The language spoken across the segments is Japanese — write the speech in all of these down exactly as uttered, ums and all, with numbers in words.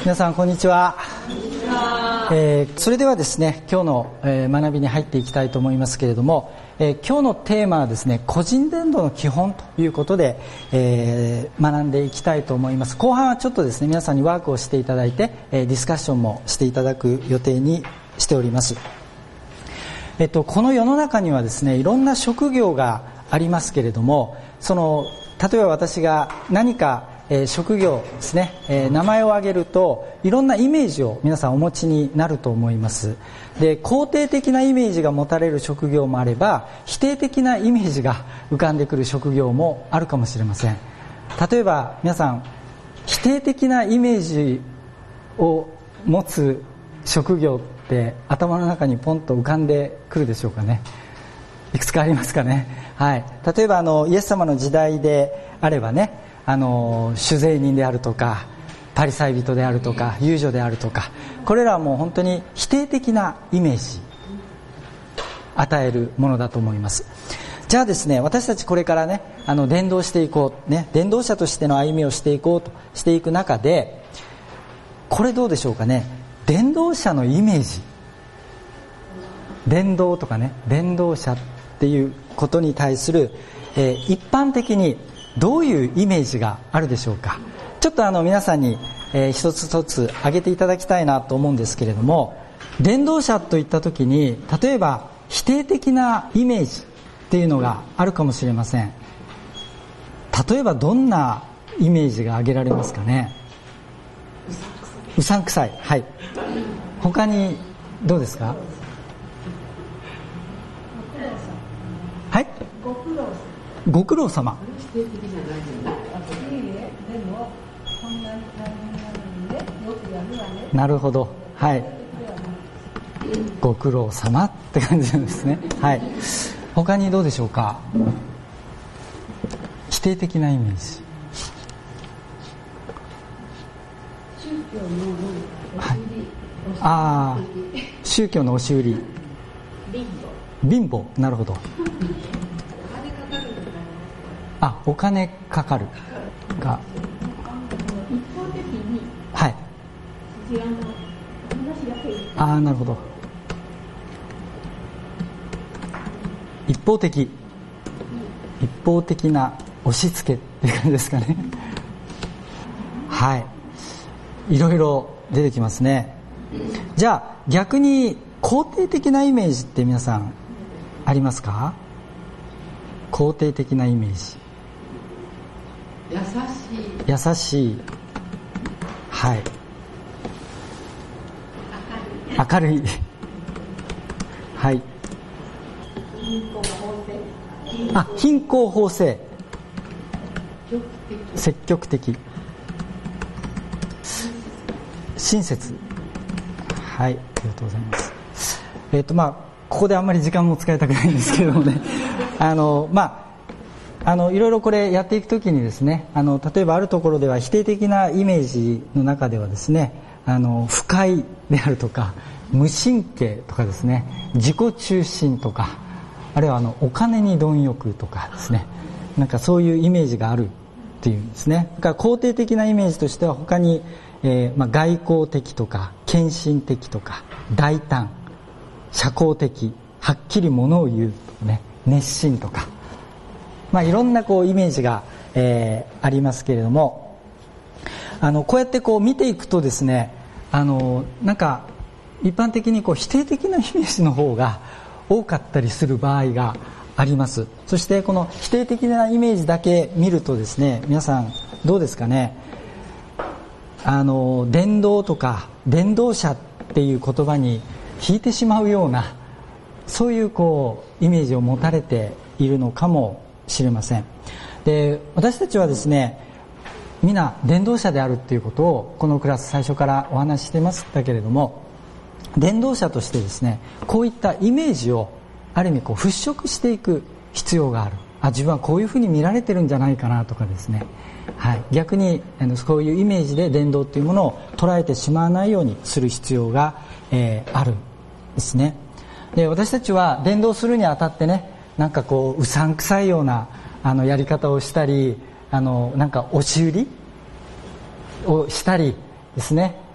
皆さんこんにちは。えー、それではですね、今日の、えー、学びに入っていきたいと思いますけれども、えー、今日のテーマはですね、個人伝道の基本ということで、えー、学んでいきたいと思います。後半はちょっとですね、皆さんにワークをしていただいて、えー、ディスカッションもしていただく予定にしております。えっと、この世の中にはですね、いろんな職業がありますけれども、その例えば私が何かえー、職業ですね、えー、名前を挙げるといろんなイメージを皆さんお持ちになると思います。で、肯定的なイメージが持たれる職業もあれば、否定的なイメージが浮かんでくる職業もあるかもしれません。例えば皆さん、否定的なイメージを持つ職業って頭の中にポンと浮かんでくるでしょうかね。いくつかありますかね。はい、例えばあのイエス様の時代であればね、あの酒税人であるとかパリサイ人であるとか遊女であるとか、これらはもう本当に否定的なイメージ与えるものだと思います。じゃあですね、私たちこれからね、あの伝道していこう、ね、伝道者としての歩みをしていこうとしていく中で、これどうでしょうかね。伝道者のイメージ、伝道とかね、伝道者っていうことに対する、えー、一般的にどういうイメージがあるでしょうか。ちょっとあの皆さんに、えー、一つ一つ挙げていただきたいなと思うんですけれども、伝道者といった時に例えば否定的なイメージっていうのがあるかもしれません。例えばどんなイメージが挙げられますかね。うさんくさい、はい。他にどうですか。はい、ご苦労様。ご苦労様。なるほど、はい。ご苦労様って感じなんですね。はい。他にどうでしょうか。否定的なイメージ。はい、ああ、宗教の押し売り。貧乏。なるほど。あ、お金かかるが、 一方的に、 はい、 そちらの話だけ言って、 ああ、なるほど。一方的、一方的な押し付けっていう感じですかね。はい、いろいろ出てきますね。じゃあ逆に肯定的なイメージって皆さんありますか。肯定的なイメージ。 優しい、 優しい、はい、明るい、明るい、はい、 貧困法制、 あ、貧困法制、積極的、親切、はい、ありがとうございます。えっとまあここであんまり時間も使いたくないんですけれどもねあのまああのいろいろこれやっていくときにですね、あの例えばあるところでは否定的なイメージの中ではですね、あの不快であるとか無神経とかですね、自己中心とか、あるいはあのお金に貪欲とかですね、なんかそういうイメージがあるっていうんですね。だから肯定的なイメージとしては他に、えーまあ、外交的とか献身的とか大胆、社交的、はっきりものを言うとかね、熱心とか、まあ、いろんなこうイメージが、えー、ありますけれども、あのこうやってこう見ていくとですね、あのなんか一般的にこう否定的なイメージの方が多かったりする場合があります。そしてこの否定的なイメージだけ見るとですね、皆さんどうですかね。あの伝道とか伝道者っていう言葉に引いてしまうような、そういうこうイメージを持たれているのかもしれません。で、私たちはですね、皆伝道者であるっていうことをこのクラス最初からお話ししてましたけれども、伝道者としてですね、こういったイメージをある意味こう払拭していく必要がある。あ、自分はこういうふうに見られてるんじゃないかなとかですね、はい、逆にあのそういうイメージで伝道というものを捉えてしまわないようにする必要が、えー、あるんですね。で、私たちは伝道するにあたってね、なんかこううさんくさいようなあのやり方をしたり、あのなんか押し売りをしたりですね、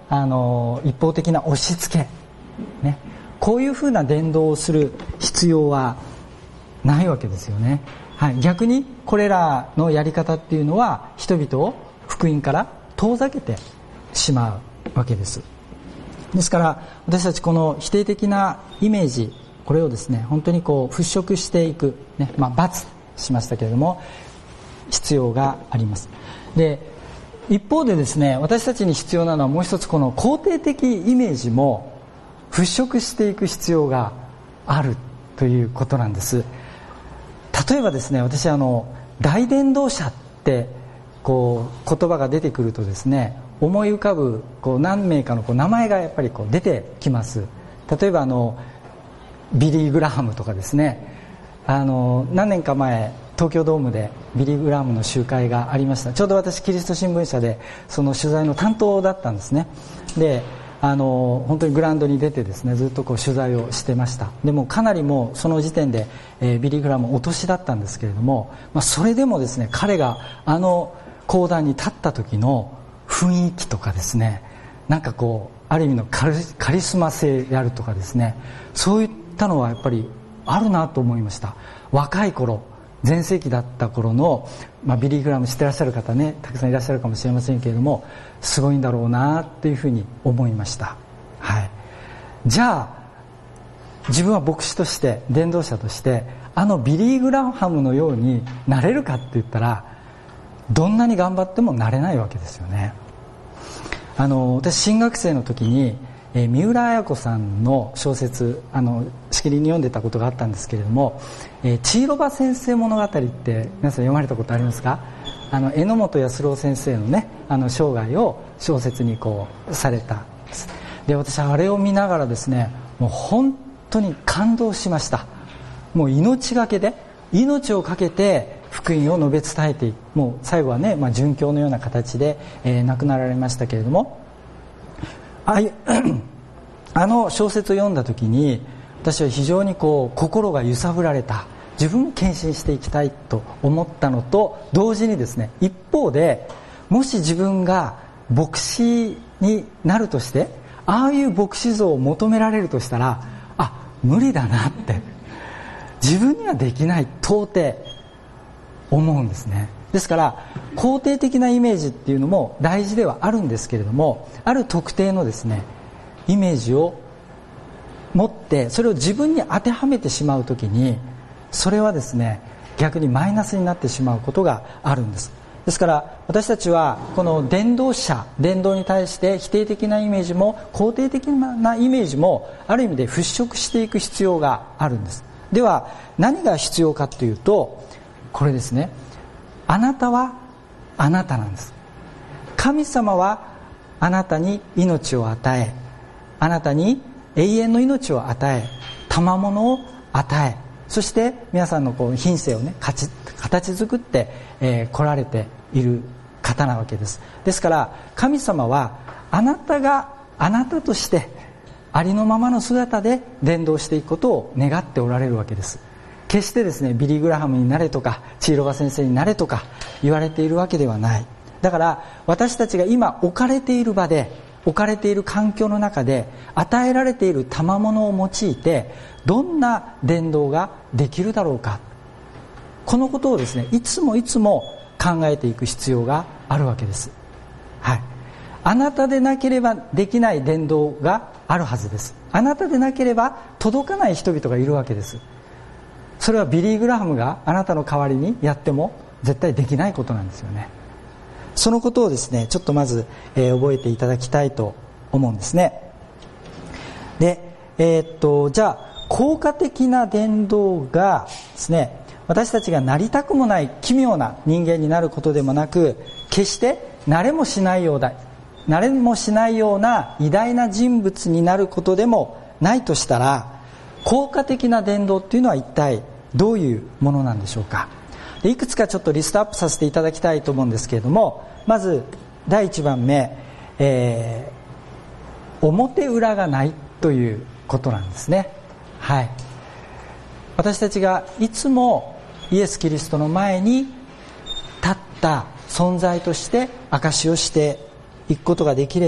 あの一方的な押し付け、ね、こういうふうな伝道をする必要はないわけですよね。はい、逆にこれらのやり方っていうのは人々を福音から遠ざけてしまうわけです。ですから私たちこの否定的なイメージ、これをですね本当にこう払拭していく、ね、まあ罰しましたけれども必要があります。で一方でですね私たちに必要なのはもう一つ、この肯定的イメージも払拭していく必要があるということなんです。例えばですね、私あの大伝道者ってこう言葉が出てくるとですね、思い浮かぶこう何名かのこう名前がやっぱりこう出てきます。例えばあのビリー・グラハムとかですね、あの何年か前東京ドームでビリー・グラハムの集会がありました。ちょうど私キリスト新聞社でその取材の担当だったんですね。であの本当にグラウンドに出てですねずっとこう取材をしてました。でもかなりもうその時点で、えー、ビリー・グラハムお年だったんですけれども、まあ、それでもですね彼があの講談に立った時の雰囲気とかですね、なんかこうある意味のカリ、カリスマ性であるとかですね、そういったのはやっぱりあるなと思いました。若い頃全盛期だった頃の、まあ、ビリー・グラム知ってらっしゃる方ねたくさんいらっしゃるかもしれませんけれども、すごいんだろうなっていうふうに思いました。はい、じゃあ自分は牧師として伝道者としてあのビリー・グラハムのようになれるかって言ったらどんなに頑張ってもなれないわけですよね。あの私新学生の時にえー、三浦綾子さんの小説あのしきりに読んでたことがあったんですけれども、えー、千尋場先生物語って皆さん読まれたことありますか？あの榎本康郎先生のねあの生涯を小説にこうされたんです。で私あれを見ながらですねもう本当に感動しました。もう命がけで命をかけて福音を述べ伝えていく、もう最後はね、まあ、殉教のような形で、えー、亡くなられましたけれども、あ, あの小説を読んだ時に私は非常にこう心が揺さぶられた。自分も献身していきたいと思ったのと同時にですね、一方でもし自分が牧師になるとしてああいう牧師像を求められるとしたら、あ、無理だなって自分にはできない到底思うんですね。ですから肯定的なイメージっていうのも大事ではあるんですけれども、ある特定のですねイメージを持ってそれを自分に当てはめてしまうときに、それはですね逆にマイナスになってしまうことがあるんです。ですから私たちはこの伝道者伝道に対して否定的なイメージも肯定的なイメージもある意味で払拭していく必要があるんです。では何が必要かというと、これですね、あなたはあなたなんです。神様はあなたに命を与え、あなたに永遠の命を与え、賜物を与え、そして皆さんのこう品性をね形作ってこ、えー、来られている方なわけです。ですから神様はあなたがあなたとしてありのままの姿で伝道していくことを願っておられるわけです。決してですねビリー・グラハムになれとか千尋場先生になれとか言われているわけではない。だから私たちが今置かれている場で置かれている環境の中で与えられている賜物を用いてどんな伝道ができるだろうか、このことをですねいつもいつも考えていく必要があるわけです。はい、あなたでなければできない伝道があるはずです。あなたでなければ届かない人々がいるわけです。それはビリー・グラハムがあなたの代わりにやっても絶対できないことなんですよね。そのことをですねちょっとまず、えー、覚えていただきたいと思うんですね。で、えー、っとじゃあ効果的な伝道がですね私たちがなりたくもない奇妙な人間になることでもなく、決して慣れもしないようだ慣れもしないような偉大な人物になることでもないとしたら、効果的な伝道っていうのは一体どういうものなんでしょうか。でいくつかちょっとリストアップさせていただきたいと思うんですけれども、まずだいいちばんめ、えー、表裏がないということなんですね。はい、私たちがいつもイエス・キリストの前に立った存在として証しをしていくことができれば、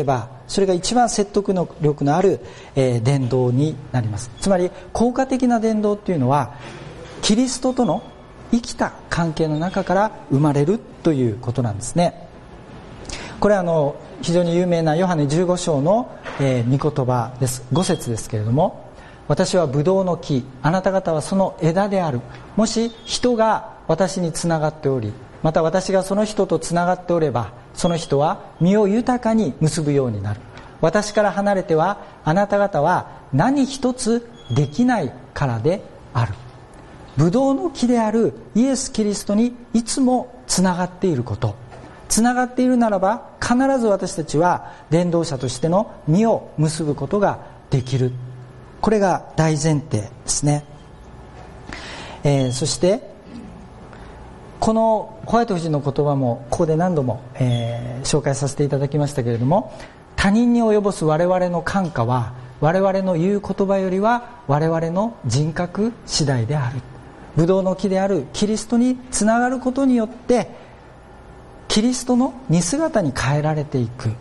それが一番説得力のある、えー、伝道になります。つまり効果的な伝道っていうのはキリストとの生きた関係の中から生まれるということなんですね。これはあの非常に有名なヨハネじゅうご章の、えー、御言葉です。ご節ですけれども、私はブドウの木、あなた方はその枝である。もし人が私につながっており、また私がその人とつながっておれば、その人は実を豊かに結ぶようになる。私から離れてはあなた方は何一つできないからである。ブドウの木であるイエス・キリストにいつもつながっていること、つながっているならば必ず私たちは伝道者としての実を結ぶことができる。これが大前提ですね。えー、そしてこのホワイト夫人の言葉もここで何度も、えー、紹介させていただきましたけれども、他人に及ぼす我々の感化は我々の言う言葉よりは我々の人格次第である。ブドウの木であるキリストにつながることによってキリストの似姿に変えられていく。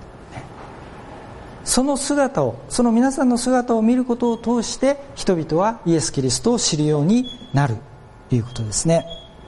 その姿を、その皆さんの姿を見ることを通して人々はイエス・キリストを知るようになるということですね。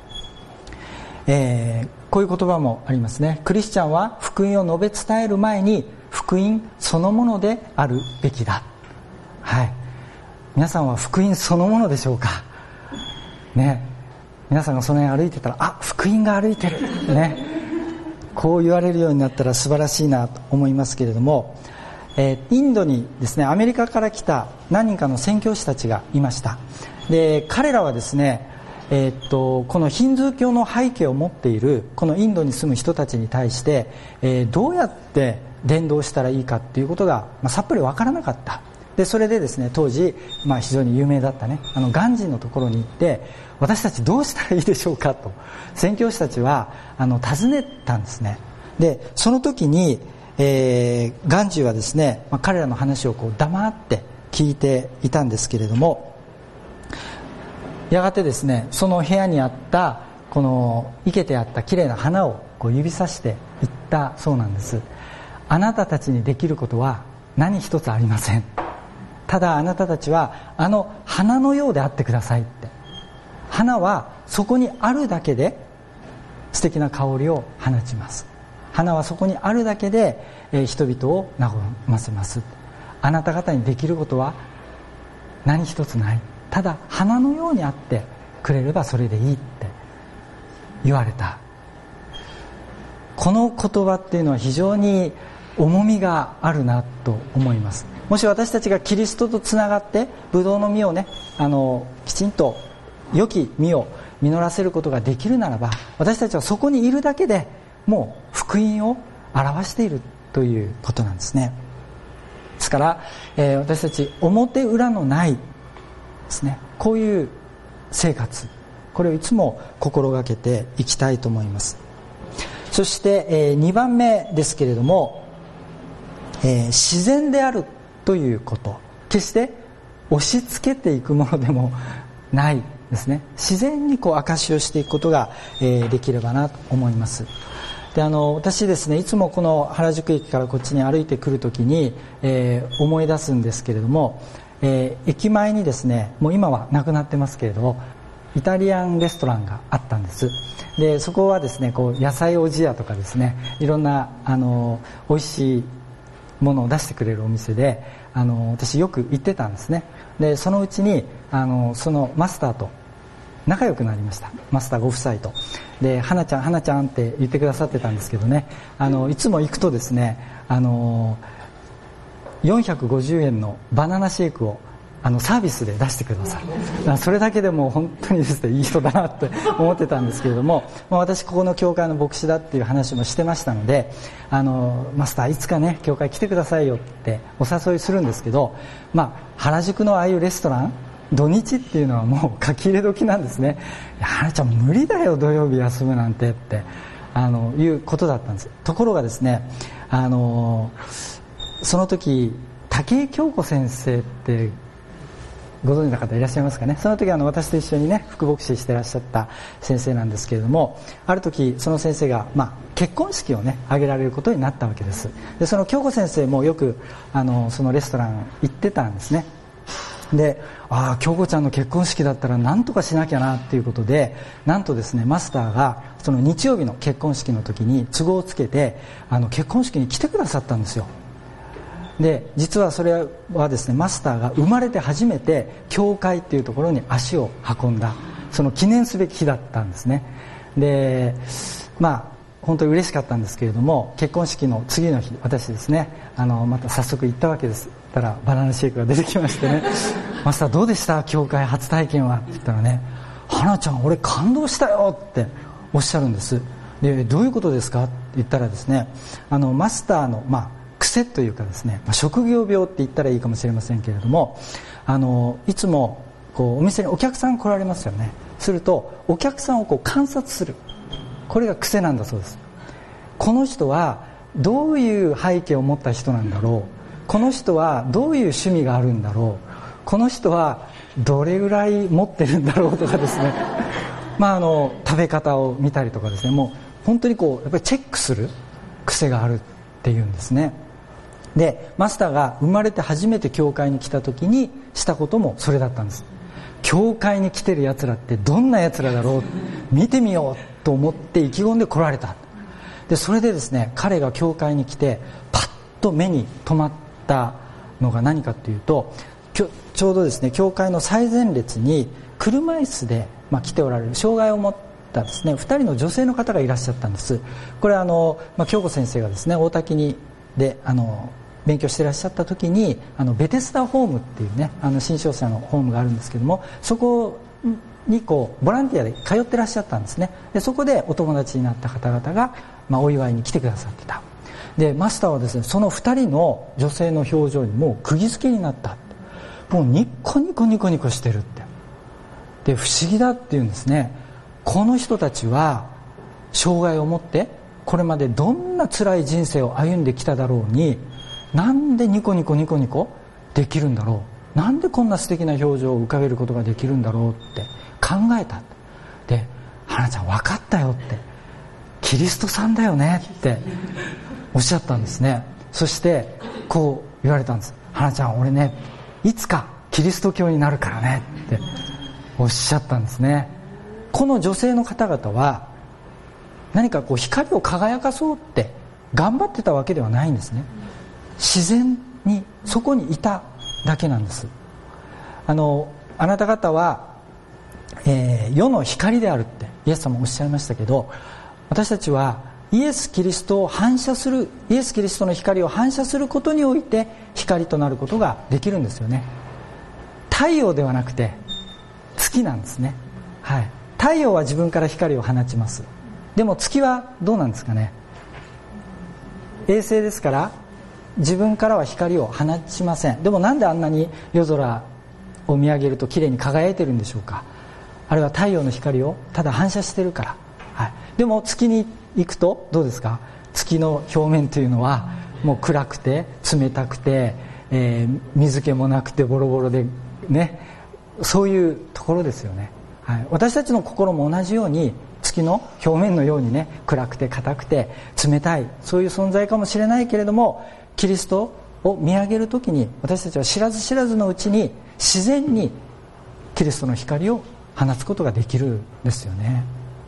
えー、こういう言葉もありますね。クリスチャンは福音を述べ伝える前に福音そのものであるべきだ。はい。皆さんは福音そのものでしょうかね。皆さんがその辺歩いてたら、あ、福音が歩いてるね。こう言われるようになったら素晴らしいなと思いますけれども、えー、インドにですね、アメリカから来た何人かの宣教師たちがいました。で、彼らはですね、えー、っとこのヒンズー教の背景を持っているこのインドに住む人たちに対して、えー、どうやって伝道したらいいかっていうことが、まあ、さっぱり分からなかった。でそれでですね、当時、まあ、非常に有名だったね、あのガンジーのところに行って、私たちどうしたらいいでしょうかと宣教師たちはあの尋ねたんですね。でその時に、えー、ガンジーはですね、まあ、彼らの話をこう黙って聞いていたんですけれども、やがてですね、その部屋にあったこの生けてあった綺麗な花をこう指さして言ったそうなんです。あなたたちにできることは何一つありません。ただあなたたちはあの花のようであってくださいって。花はそこにあるだけで素敵な香りを放ちます。花はそこにあるだけで、えー、人々を和ませます。あなた方にできることは何一つない。ただ花のようにあってくれればそれでいいって言われた。この言葉っていうのは非常に重みがあるなと思います。もし私たちがキリストとつながってブドウの実をね、あのきちんと良き実を実らせることができるならば、私たちはそこにいるだけでもう福音を表しているということなんですね。ですから、えー、私たち表裏のないですね、こういう生活、これをいつも心がけていきたいと思います。そして、えー、にばんめですけれども、えー、自然であるということ、決して押し付けていくものでもないですね。自然にこう証しをしていくことが、えー、できればなと思います。であの私ですね、いつもこの原宿駅からこっちに歩いてくるときに、えー、思い出すんですけれども、えー、駅前にですね、もう今はなくなってますけれども、イタリアンレストランがあったんです。でそこはですね、こう野菜おじやとかですね、いろんなあの美味しいものを出してくれるお店で、あの私よく行ってたんですね。でそのうちにあのそのマスターと仲良くなりました。マスターご夫妻と。で花ちゃん花ちゃんって言ってくださってたんですけどね、あのいつも行くとですね、あのよんひゃくごじゅうえんのバナナシェイクをあのサービスで出してくださる。だからそれだけでも本当にですね、いい人だなって思ってたんですけれども、まあ、私ここの教会の牧師だっていう話もしてましたので、あのマスターいつかね教会来てくださいよってお誘いするんですけど、まあ、原宿のああいうレストラン土日っていうのはもう書き入れ時なんですね。いや花ちゃん無理だよ土曜日休むなんてってあのいうことだったんです。ところがですね、あのその時武井京子先生ってご存知の方いらっしゃいますかね。その時あの私と一緒にね副牧師してらっしゃった先生なんですけれども、ある時その先生が、まあ、結婚式をね挙げられることになったわけです。でその京子先生もよくあのそのレストラン行ってたんですね。で、ああ京子ちゃんの結婚式だったら何とかしなきゃなっていうことで、なんとですねマスターがその日曜日の結婚式の時に都合をつけてあの結婚式に来てくださったんですよ。で実はそれはですねマスターが生まれて初めて教会っていうところに足を運んだその記念すべき日だったんですね。でまあ本当に嬉しかったんですけれども、結婚式の次の日私ですねあのまた早速行ったわけです。たらバナナシェイクが出てきましてねマスターどうでした教会初体験はって言ったらね、花ちゃん俺感動したよっておっしゃるんです。でどういうことですかって言ったらですね、あのマスターのまあ癖というかですね、まあ、職業病って言ったらいいかもしれませんけれども、あのいつもこうお店にお客さん来られますよね。するとお客さんをこう観察する、これが癖なんだそうです。この人はどういう背景を持った人なんだろう、この人はどういう趣味があるんだろう、この人はどれぐらい持ってるんだろうとかですねまああの食べ方を見たりとかですね、もう本当にこうやっぱりチェックする癖があるっていうんですね。でマスターが生まれて初めて教会に来た時にしたこともそれだったんです。教会に来てるやつらってどんなやつらだろう、見てみようと思って意気込んで来られた。でそれでですね彼が教会に来てパッと目に留まったのが何かというと、ちょちょうどですね教会の最前列に車椅子で、まあ、来ておられる障害を持ったですねふたりの女性の方がいらっしゃったんです。これはあの、まあ、京子先生がですね大滝にであの勉強していらっしゃった時にあのベテスダホームっていうねあの新商者のホームがあるんですけども、そこにこうボランティアで通ってらっしゃったんですね。でそこでお友達になった方々が、まあ、お祝いに来てくださってた。でマスターはですねそのふたりの女性の表情にもう釘付けになった。もうニッコニコニコニコしてるって。で不思議だっていうんですね。この人たちは障害を持ってこれまでどんな辛い人生を歩んできただろうに、なんでニコニコニコニコできるんだろう、なんでこんな素敵な表情を浮かべることができるんだろうって考えた。で花ちゃん分かったよって、キリストさんだよねっておっしゃったんですね。そしてこう言われたんです。花ちゃん俺ねいつかキリスト教になるからねっておっしゃったんですね。この女性の方々は何かこう光を輝かそうって頑張ってたわけではないんですね。自然にそこにいただけなんです。あのあなた方は、えー、世の光であるってイエス様おっしゃいましたけど、私たちはイエス・キリストを反射する、イエス・キリストの光を反射することにおいて光となることができるんですよね。太陽ではなくて月なんですね、はい、太陽は自分から光を放ちます。でも月はどうなんですかね。衛星ですから自分からは光を放ちません。でもなんであんなに夜空を見上げるときれいに輝いてるんでしょうか。あれは太陽の光をただ反射してるから、はい、でも月に行くとどうですか。月の表面というのはもう暗くて冷たくて、えー、水気もなくてボロボロでね、そういうところですよね、はい、私たちの心も同じように月の表面のようにね暗くて硬くて冷たい、そういう存在かもしれないけれども、キリストを見上げるときに私たちは知らず知らずのうちに自然にキリストの光を放つことができるんですよね。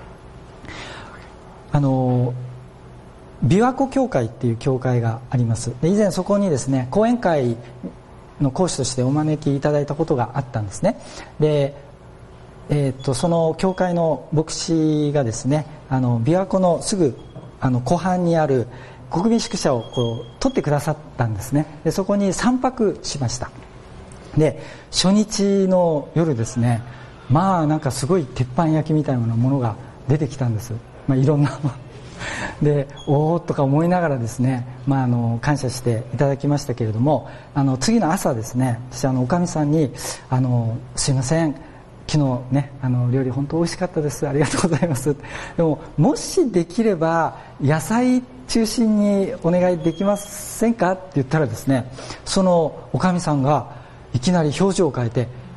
あの琵琶湖教会っていう教会があります。で以前そこにですね講演会の講師としてお招きいただいたことがあったんですね。で、えー、とその教会の牧師がですねあの琵琶湖のすぐあの湖畔にある国民宿舎をこう取ってくださったんですね。でそこにさんぱくしました。で初日の夜ですね、まあなんかすごい鉄板焼きみたいなものが出てきたんです、まあ、いろんなでおーとか思いながらですね、まあ、あの感謝していただきましたけれども、あの次の朝ですね私あのおかみさんにあのすいません昨日ねあの料理本当美味しかったです、ありがとうございます。でももしできれば野菜中心にお願いできませんかって言ったらですね、そのおかみさんがいきなり表情を変えて、え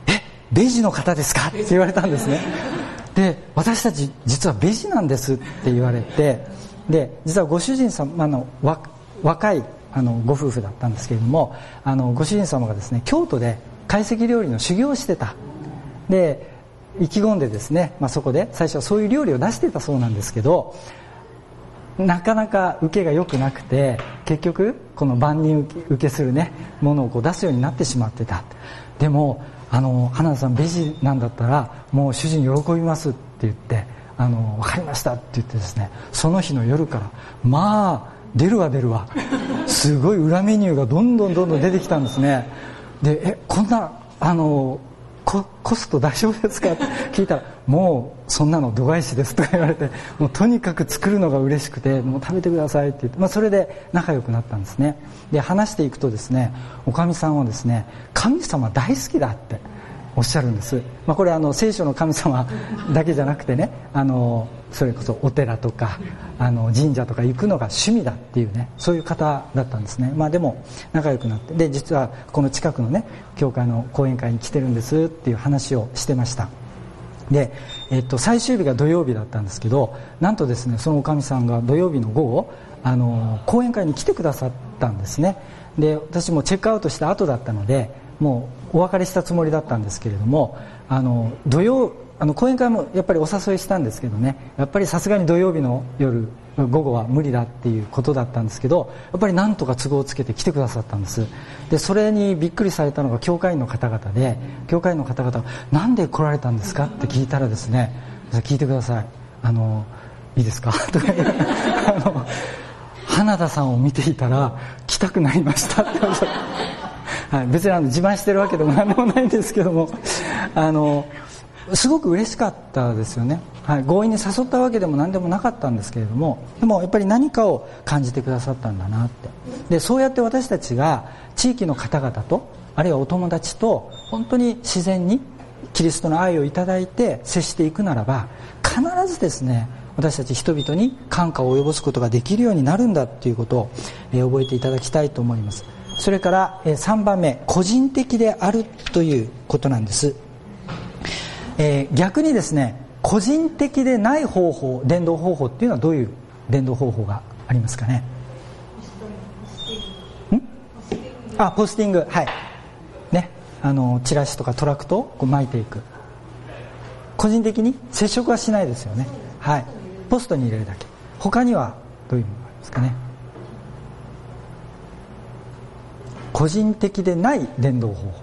ベジの方ですかって言われたんですね。で、私たち実はベジなんですって言われて、で実はご主人様の若いあのご夫婦だったんですけれども、あのご主人様がですね、京都で懐石料理の修行をしてた。で意気込んでですね、まあ、そこで最初はそういう料理を出してたそうなんですけど、なかなか受けが良くなくて、結局この万人受けするねものをこう出すようになってしまってた。でもあの花田さんベジなんだったらもう主人喜びますって言って、あの分かりましたって言ってですね、その日の夜からまあ出るわ出るわすごい裏メニューがどんどんどんどん出てきたんですね。で、えこんなあのコ, コスト大丈夫ですかって聞いたら、もうそんなの度外視ですとか言われて、もうとにかく作るのが嬉しくて、もう食べてくださいって言って、まあ、それで仲良くなったんですね。で話していくとですね、おかみさんはですね、神様大好きだっておっしゃるんです。まあ、これあの聖書の神様だけじゃなくてね、あのそれこそお寺とかあの神社とか行くのが趣味だっていうね、そういう方だったんですね。まあ、でも仲良くなって、で実はこの近くのね教会の講演会に来てるんですっていう話をしてました。で、えっと、最終日が土曜日だったんですけど、なんとですね、そのおかみさんが土曜日の午後あの講演会に来てくださったんですね。で私もチェックアウトした後だったので、もうお別れしたつもりだったんですけれども、あの土曜あの講演会もやっぱりお誘いしたんですけどね、やっぱりさすがに土曜日の夜午後は無理だっていうことだったんですけど、やっぱりなんとか都合をつけて来てくださったんです。でそれにびっくりされたのが教会員の方々で、教会員の方々なんで来られたんですかって聞いたらですね、聞いてください、あのいいですかとかあの花田さんを見ていたら来たくなりましたってはい、別にあの自慢してるわけでも何でもないんですけども、あのすごく嬉しかったですよね。はい、強引に誘ったわけでも何でもなかったんですけれども、でもやっぱり何かを感じてくださったんだなって。でそうやって私たちが地域の方々と、あるいはお友達と本当に自然にキリストの愛をいただいて接していくならば、必ずですね、私たち人々に感化を及ぼすことができるようになるんだということを、えー、覚えていただきたいと思います。それからさんばんめ、個人的であるということなんです。えー、逆にですね、個人的でない方法、伝道方法っていうのはどういう伝道方法がありますかね。んあポスティング、はいね、あのチラシとかトラクトをこう巻いていく。個人的に接触はしないですよね。はい、ポストに入れるだけ。他にはどういうのがありますかね。個人的でない伝道方法、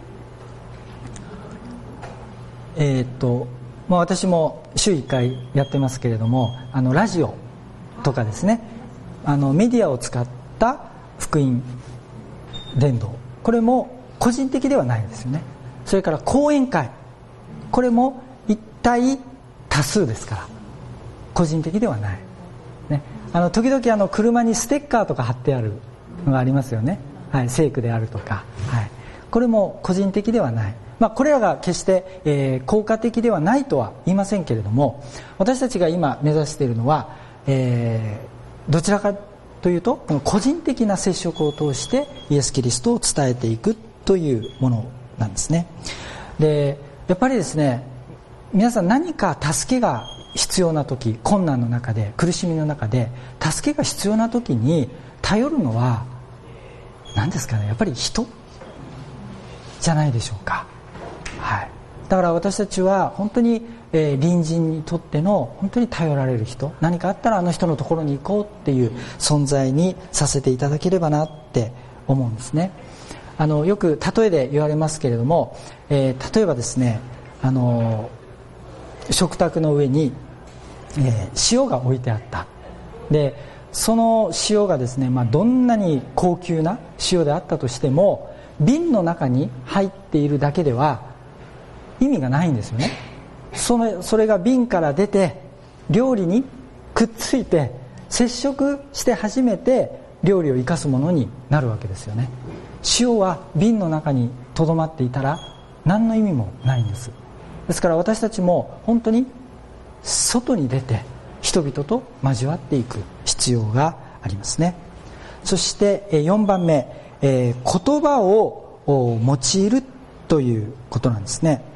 えーっとまあ、私も週いっかいやってますけれども、あのラジオとかですね、あのメディアを使った福音伝道、これも個人的ではないですよね。それから講演会、これも一体多数ですから個人的ではない、ね、あの時々あの車にステッカーとか貼ってあるのがありますよね。はい、聖句であるとか、はい、これも個人的ではない。まあ、これらが決して、えー、効果的ではないとは言いませんけれども、私たちが今目指しているのは、えー、どちらかというとこの個人的な接触を通してイエス・キリストを伝えていくというものなんですね。でやっぱりですね、皆さん何か助けが必要な時、困難の中で苦しみの中で助けが必要な時に頼るのは何ですかね、やっぱり人じゃないでしょうか。はい、だから私たちは本当に、えー、隣人にとっての本当に頼られる人、何かあったらあの人のところに行こうっていう存在にさせていただければなって思うんですね。あのよく例えで言われますけれども、えー、例えばですね、あの食卓の上に、えー、塩が置いてあった。でその塩がですね、まあ、どんなに高級な塩であったとしても瓶の中に入っているだけでは意味がないんですよね。それ、それが瓶から出て料理にくっついて接触して初めて料理を生かすものになるわけですよね。塩は瓶の中にとどまっていたら何の意味もないんです。ですから私たちも本当に外に出て人々と交わっていく必要がありますね。そしてよんばんめ、えー、言葉を用いるということなんですね。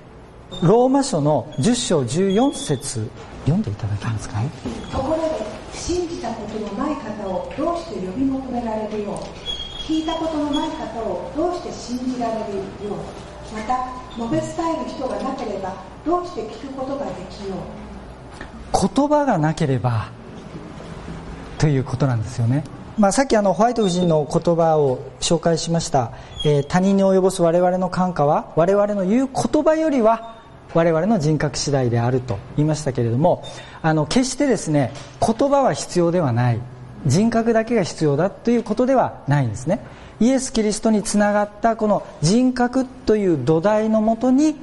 ローマ書のじゅっ章じゅうよん節読んでいただけますか。 ところで信じたことのない方をどうして呼び求められるよう、聞いたことのない方をどうして信じられるよう、また述べ伝える人がなければどうして聞くことができよう。 言葉がなければということなんですよね。まあ、さっきあのホワイト夫人の言葉を紹介しました、えー、他人に及ぼす我々の感化は我々の言う言葉よりは我々の人格次第であると言いましたけれども、あの決してですね言葉は必要ではない、人格だけが必要だということではないんですね。イエス・キリストにつながったこの人格という土台のもとに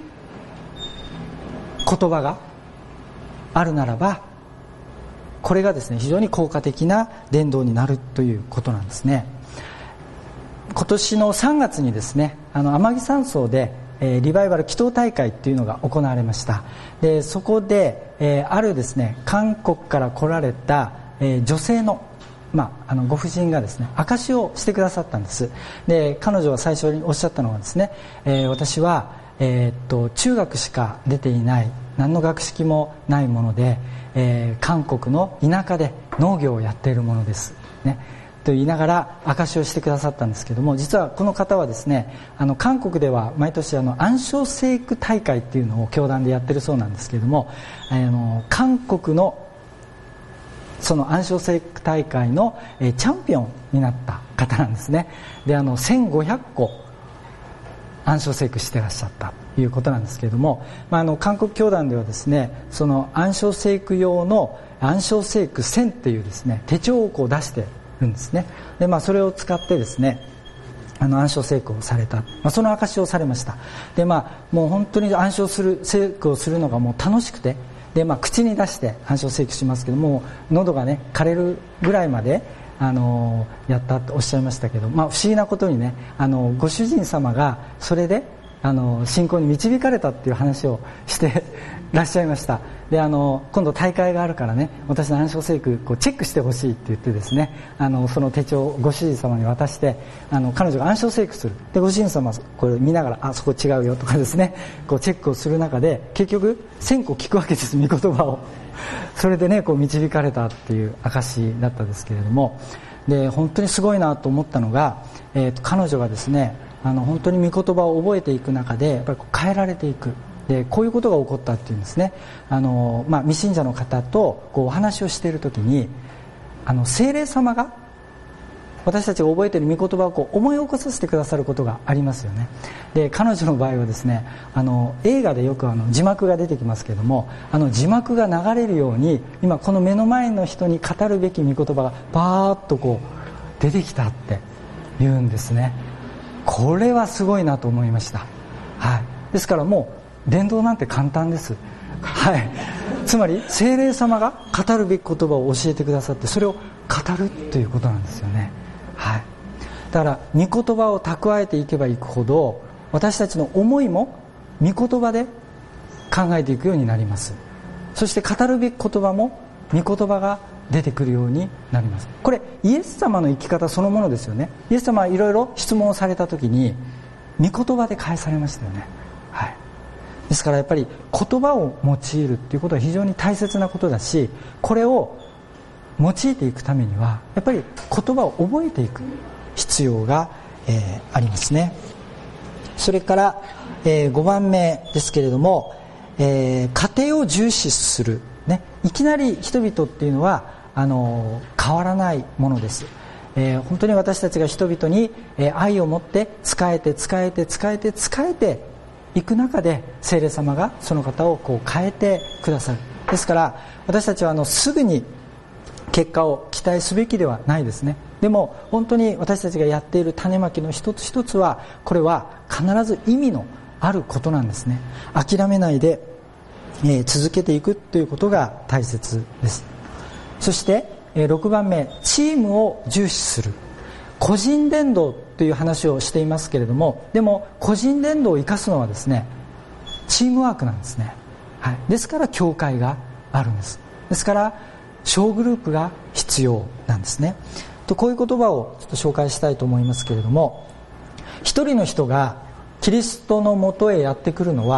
言葉があるならば、これがですね非常に効果的な伝道になるということなんですね。今年のさんがつにですね、あの天城山荘で、えー、リバイバル祈祷大会っていうのが行われました。でそこで、えー、あるですね韓国から来られた、えー、女性のまあ、あのご婦人がですね証しをしてくださったんです。で彼女は最初におっしゃったのはですね、えー、私は、えー、っと中学しか出ていない、何の学識もないもので、えー、韓国の田舎で農業をやっているものです、ね、と言いながら証しをしてくださったんですけども、実はこの方はですね、あの韓国では毎年あの安昌聖句大会っていうのを教団でやってるそうなんですけども、あの韓国のその安昌聖句大会の、えー、チャンピオンになった方なんですね。であのせんごひゃっこ安昌聖句してらっしゃったということなんですけれども、まあ、あの韓国教団ではですね、その安昌聖句用の安昌聖句せんっていうですね手帳をこう出してるんですね。で、まあ、それを使ってですねあの暗唱聖句をされた、まあ、その証しをされました。で、まあ、もう本当に暗唱する聖句をするのがもう楽しくて、で、まあ、口に出して暗唱聖句しますけども、喉がね枯れるぐらいまであのやったとおっしゃいましたけど、まあ、不思議なことにね、あのご主人様がそれであの信仰に導かれたっていう話をしてらっしゃいました。で、あの今度大会があるからね、私の暗唱聖句こうチェックしてほしいって言ってですね、あのその手帳をご主人様に渡して、あの彼女が暗唱聖句する。で、ご主人様はこれ見ながら、あそこ違うよとかですね、こうチェックをする中で結局千個聞くわけです、御言葉を。それでねこう導かれたっていう証だったんですけれども、で本当にすごいなと思ったのが、えー、と彼女がですね、あの本当に御言葉を覚えていく中でやっぱりこう変えられていく。でこういうことが起こったっていうんですね。あの、まあ、未信者の方とこうお話をしている時に、あの聖霊様が私たちが覚えている御言葉をこう思い起こさせてくださることがありますよね。で彼女の場合はですね、あの映画でよくあの字幕が出てきますけれども、あの字幕が流れるように今この目の前の人に語るべき御言葉がバーッとこう出てきたって言うんですね。これはすごいなと思いました、はい、ですからもう伝道なんて簡単です、はい、つまり聖霊様が語るべき言葉を教えてくださって、それを語るということなんですよね、はい、だから御言葉を蓄えていけばいくほど私たちの思いも御言葉で考えていくようになります。そして語るべき言葉も御言葉が出てくるようになります。これイエス様の生き方そのものですよね。イエス様はいろいろ質問をされた時に御言葉で返されましたよね、はい、ですからやっぱり言葉を用いるっていうことは非常に大切なことだし、これを用いていくためにはやっぱり言葉を覚えていく必要が、えー、ありますね。それから、えー、ごばんめですけれども、えー、家庭を重視する、ね、いきなり人々っていうのはあのー、変わらないものです。えー、本当に私たちが人々に、えー、愛を持って仕えて仕えて仕えて仕えていく中で聖霊様がその方をこう変えてくださる。ですから私たちはあのすぐに結果を期待すべきではないですね。でも本当に私たちがやっている種まきの一つ一つはこれは必ず意味のあることなんですね。諦めないで、えー、続けていくということが大切です。そして、えー、ろくばんめ、チームを重視する。個人伝道という話をしていますけれども、でも個人伝道を生かすのはですねチームワークなんですね、はい、ですから教会があるんです。ですから小グループが必要なんですね。とこういう言葉をちょっと紹介したいと思いますけれども、一人の人がキリストのもとへやってくるのは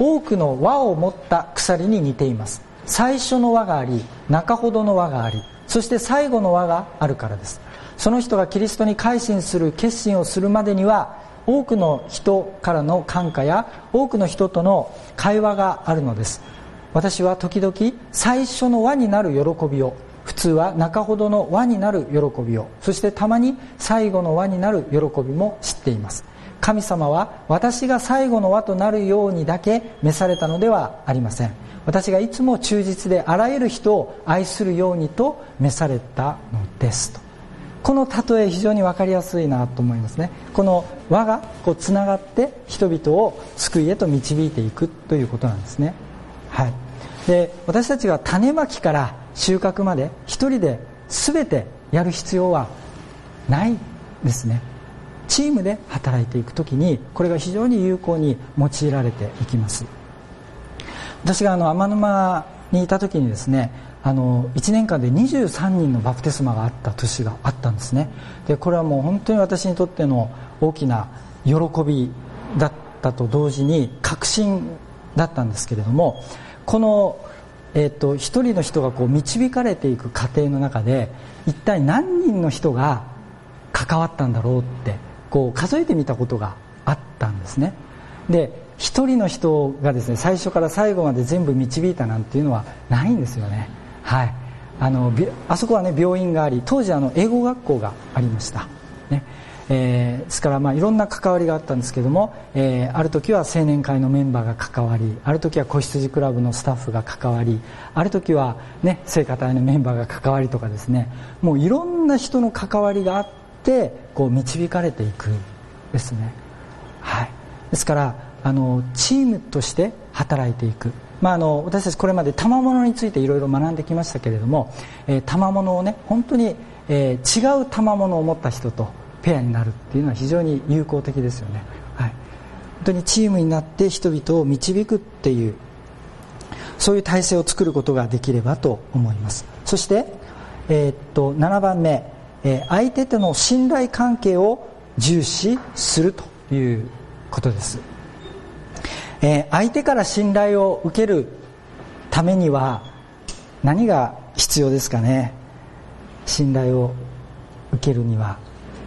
多くの輪を持った鎖に似ています。最初の輪があり、中ほどの輪があり、そして最後の輪があるからです。その人がキリストに改心する決心をするまでには、多くの人からの感化や多くの人との会話があるのです。私は時々最初の輪になる喜びを、普通は中ほどの輪になる喜びを、そしてたまに最後の輪になる喜びも知っています。神様は私が最後の輪となるようにだけ召されたのではありません。私がいつも忠実であらゆる人を愛するようにと召されたのですと。この例え非常に分かりやすいなと思いますね。この輪がこうつながって人々を救いへと導いていくということなんですね。はい。で、私たちが種まきから収穫まで一人で全てやる必要はないですね。チームで働いていくときにこれが非常に有効に用いられていきます。私があの天沼にいたときにですね、あのいちねんかんでにじゅうさんにんのバプテスマがあった年があったんですね。でこれはもう本当に私にとっての大きな喜びだったと同時に確信だったんですけれども、この、えー、と一人の人がこう導かれていく過程の中で一体何人の人が関わったんだろうってこう数えてみたことがあったんですね。で一人の人がですね最初から最後まで全部導いたなんていうのはないんですよね。はい、あのあそこはね病院があり、当時あの英語学校がありました、ねえー、ですからまあいろんな関わりがあったんですけども、えー、ある時は青年会のメンバーが関わり、ある時は子羊クラブのスタッフが関わり、ある時はね聖歌隊のメンバーが関わりとかですね、もういろんな人の関わりがあってこう導かれていくですね。はい、ですからあのチームとして働いていく、まあ、あの私たちこれまで賜物についていろいろ学んできましたけれども、えー、賜物をね本当に、えー、違う賜物を持った人とペアになるっていうのは非常に有効的ですよね。はい、本当にチームになって人々を導くっていうそういう体制を作ることができればと思います。そして、えー、っとななばんめ、えー、相手との信頼関係を重視するということです。えー、相手から信頼を受けるためには何が必要ですかね。信頼を受けるには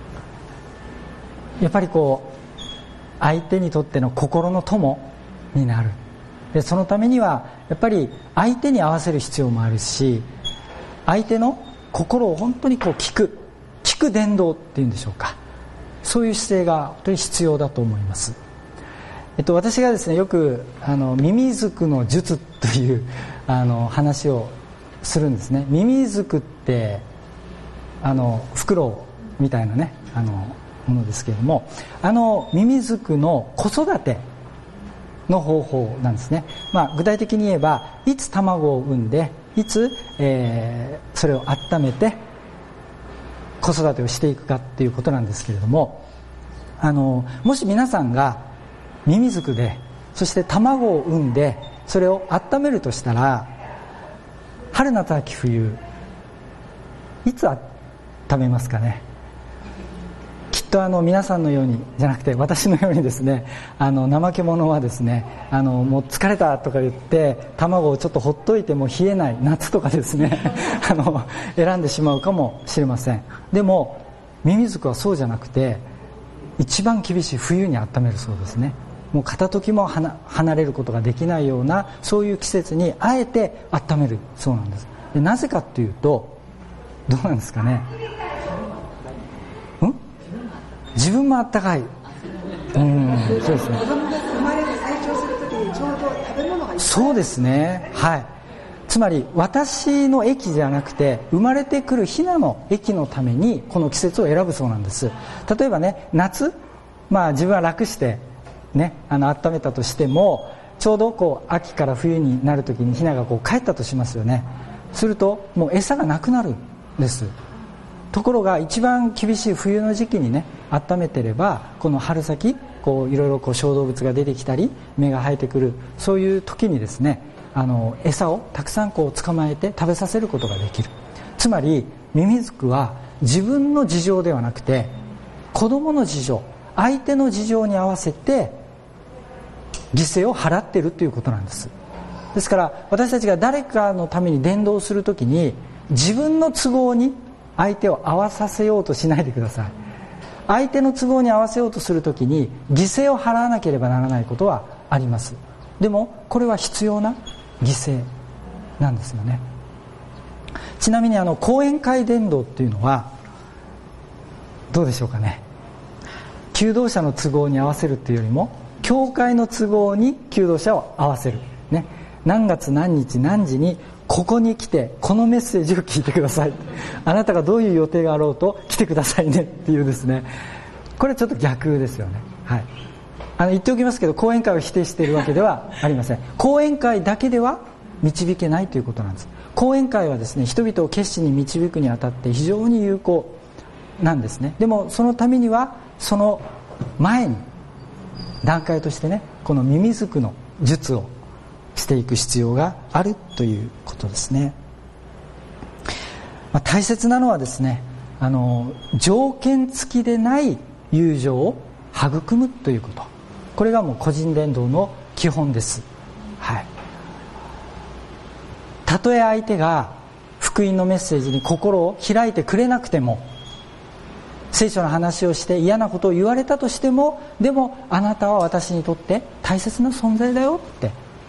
やっぱりこう相手にとっての心の友になる。でそのためにはやっぱり相手に合わせる必要もあるし、相手の心を本当にこう聞く聞く伝道っていうんでしょうか、そういう姿勢が本当に必要だと思います。えっと、私がですねよくあのミミズクの術というあの話をするんですね。ミミズクってあのフクロウみたいなねあのものですけれども、あのミミズクの子育ての方法なんですね。まあ、具体的に言えばいつ卵を産んでいつ、えー、それを温めて子育てをしていくかっていうことなんですけれども、あのもし皆さんがミミズクでそして卵を産んでそれを温めるとしたら、春夏秋冬いつ温めますかね。きっとあの皆さんのようにじゃなくて私のようにですね、あの怠け者はですね、あのもう疲れたとか言って卵をちょっとほっといても冷えない夏とかですねあの選んでしまうかもしれません。でもミミズクはそうじゃなくて一番厳しい冬に温めるそうですね。もう片時も離れることができないようなそういう季節にあえて温めるそうなんです。でなぜかというとどうなんですかね。ん自分もあったかい。うんそうですね。 子供が生まれて成長するときにちょうど食べ物がいっぱい。 そうですね。はい。つまり私の益じゃなくて生まれてくるヒナの益のためにこの季節を選ぶそうなんです。例えばね夏、まあ自分は楽してね、あの温めたとしてもちょうどこう秋から冬になるときにヒナがこう帰ったとしますよね。するともう餌がなくなるんです。ところが一番厳しい冬の時期にね温めてればこの春先こういろいろこう小動物が出てきたり芽が生えてくるそういう時にですね、あの餌をたくさんこう捕まえて食べさせることができる。つまりミミズクは自分の事情ではなくて子供の事情、相手の事情に合わせて犠牲を払っているということなんです。ですから私たちが誰かのために伝道するときに、自分の都合に相手を合わさせようとしないでください。相手の都合に合わせようとするときに犠牲を払わなければならないことはあります。でもこれは必要な犠牲なんですよね。ちなみにあの講演会伝道っていうのはどうでしょうかね。求道者の都合に合わせるっていうよりも、教会の都合に求道者を合わせる、ね、何月何日何時にここに来てこのメッセージを聞いてください、あなたがどういう予定があろうと来てくださいねっていうですね、これちょっと逆ですよね。はい、あの言っておきますけど、講演会を否定しているわけではありません。講演会だけでは導けないということなんです。講演会はですね、人々を決心に導くにあたって非常に有効なんですね。でもそのためにはその前に段階としてね、このミミズクの術をしていく必要があるということですね。まあ、大切なのはですね、あの条件付きでない友情を育むということ、これがもう個人伝道の基本です。はい、たとえ相手が福音のメッセージに心を開いてくれなくても、聖書の話をして嫌なことを言われたとしても、でもあなたは私にとって大切な存在だよって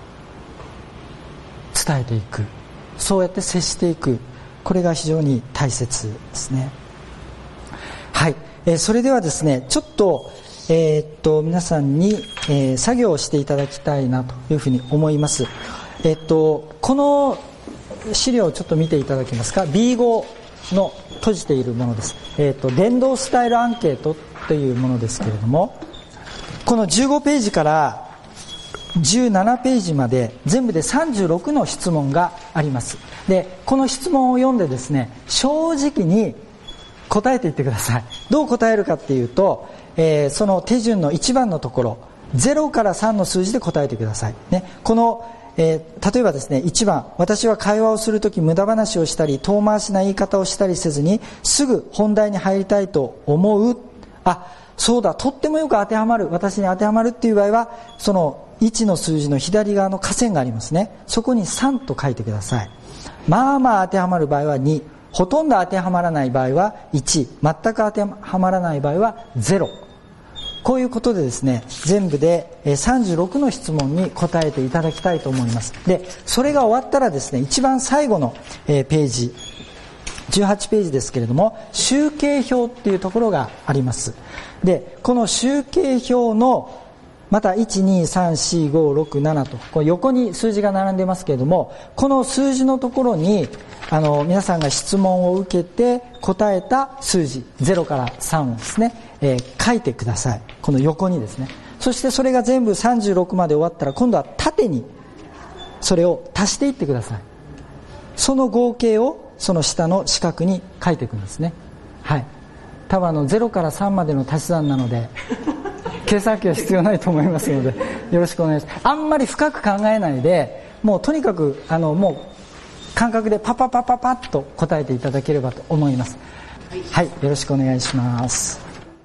伝えていく、そうやって接していく、これが非常に大切ですね。はい、えー、それではですね、ちょっとえー、っと皆さんに、えー、作業をしていただきたいなというふうに思います。えー、っとこの資料をちょっと見ていただけますか。 ビーご の閉じているものです。えー、っと伝道スタイルアンケートというものですけれども、このじゅうごページからじゅうななページまで全部でさんじゅうろくの質問があります。でこの質問を読んでですね、正直に答えていってください。どう答えるかっていうと、えー、その手順のいちばんのところ、ゼロからさんの数字で答えてください、ね、この、えー、例えばですね、いちばん、私は会話をするとき無駄話をしたり遠回しな言い方をしたりせずにすぐ本題に入りたいと思う。あ、そうだ、とってもよく当てはまる、私に当てはまるっていう場合は、そのいちの数字の左側の下線がありますね、そこにさんと書いてください。まあまあ当てはまる場合はに、ほとんど当てはまらない場合はいち、全く当てはまらない場合はゼロ。こういうことでですね、全部でさんじゅうろくの質問に答えていただきたいと思います。でそれが終わったらですね、一番最後のページじゅうはちページですけれども、集計表っていうところがあります。でこの集計表のまたいち、に、さん、よん、ご、ろく、ななとこう横に数字が並んでますけれども、この数字のところにあの皆さんが質問を受けて答えた数字ゼロからさんをですね、えー、書いてください。この横にですね。そしてそれが全部さんじゅうろくまで終わったら、今度は縦にそれを足していってください。その合計をその下の四角に書いていくんですね。はい、多分あのゼロからさんまでの足し算なので計算機は必要ないと思いますのでよろしくお願いします。あんまり深く考えないで、もうとにかくあのもう感覚でパパパパパッと答えていただければと思います。はい、よろしくお願いします。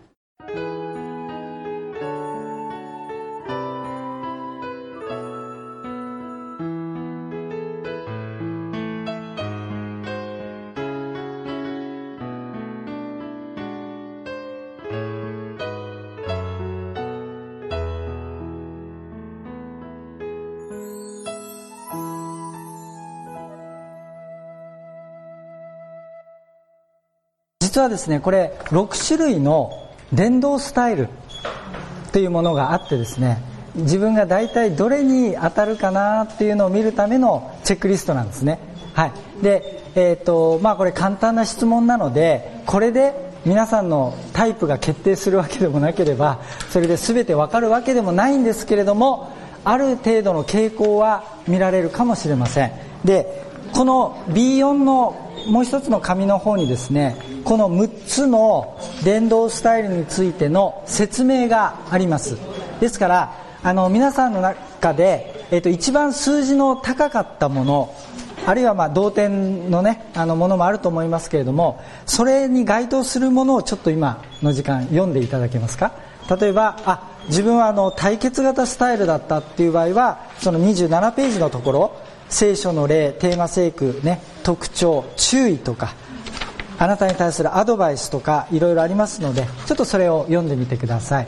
実はですね、これろく種類の伝道スタイルというものがあってですね、自分が大体どれに当たるかなっていうのを見るためのチェックリストなんですね。はい、で、えーとまあ、これ簡単な質問なので、これで皆さんのタイプが決定するわけでもなければ、それで全てわかるわけでもないんですけれども、ある程度の傾向は見られるかもしれません。でこの ビーよん のもう一つの紙の方にですね、このむっつの伝道スタイルについての説明があります。ですからあの皆さんの中で、えーと、一番数字の高かったもの、あるいはまあ同点のね、あのものもあると思いますけれども、それに該当するものをちょっと今の時間読んでいただけますか。例えば、あ、 自分はあの対決型スタイルだったっていう場合は、そのにじゅうななページのところ、聖書の例、テーマ聖句ね、特徴、注意とか、あなたに対するアドバイスとかいろいろありますので、ちょっとそれを読んでみてください。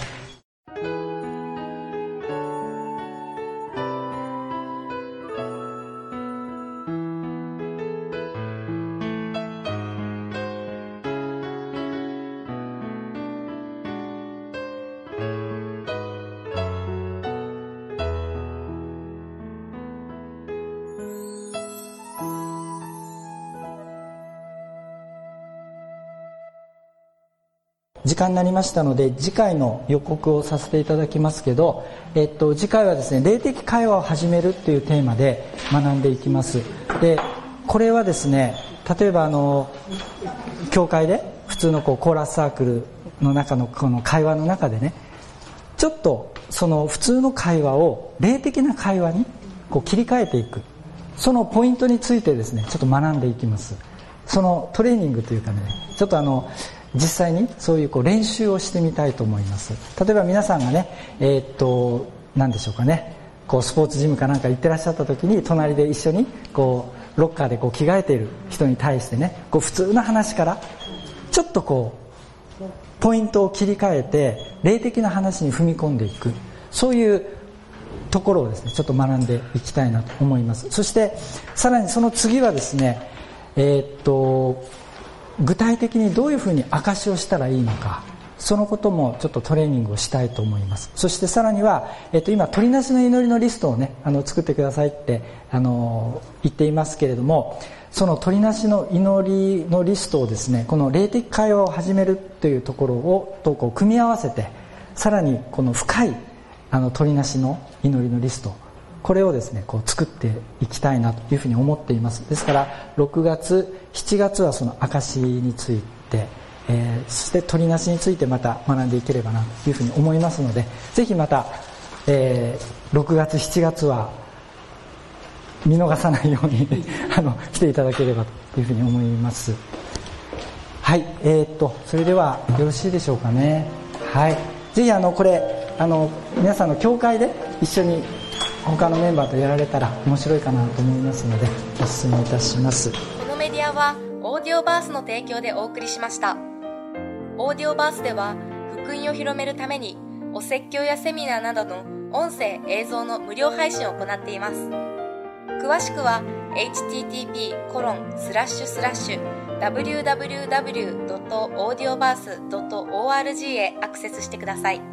時間になりましたので、次回の予告をさせていただきますけど、えっと、次回はですね、霊的会話を始めるっていうテーマで学んでいきます。で、これはですね、例えばあの教会で普通のこうコーラスサークルの中のこの会話の中でね、ちょっとその普通の会話を霊的な会話にこう切り替えていく、そのポイントについてですね、ちょっと学んでいきます。そのトレーニングというかね、ちょっとあの実際にそういうこう練習をしてみたいと思います。例えば皆さんがね、えー、っと何でしょうかね、こうスポーツジムかなんか行ってらっしゃった時に、隣で一緒にこうロッカーでこう着替えている人に対してね、こう普通の話からちょっとこうポイントを切り替えて霊的な話に踏み込んでいく、そういうところをですね、ちょっと学んでいきたいなと思います。そしてさらにその次はですね、えー、っと具体的にどういうふうに証しをしたらいいのか、そのこともちょっとトレーニングをしたいと思います。そしてさらには、えっと、今鳥なしの祈りのリストをね、あの作ってくださいってあの言っていますけれども、その鳥なしの祈りのリストをですね、この霊的会話を始めるというところをとこう組み合わせて、さらにこの深いあの鳥なしの祈りのリスト、これをですねこう作っていきたいなというふうに思っています。ですからろくがつしちがつはその証について、えー、そして鳥なしについてまた学んでいければなというふうに思いますので、ぜひまた、えー、ろくがつしちがつは見逃さないようにあの来ていただければというふうに思います。はい、えー、っとそれではよろしいでしょうかね。はい、ぜひあのこれあの皆さんの教会で一緒に他のメンバーとやられたら面白いかなと思いますので、お勧めいたします。 このメディアはオーディオバースの提供でお送りしました。オーディオバースでは福音を広めるためにお説教やセミナーなどの音声映像の無料配信を行っています。詳しくは エイチティーティーピーコロンスラッシュスラッシュダブリューダブリューダブリュードットオーディオバースドットオーアールジー へアクセスしてください。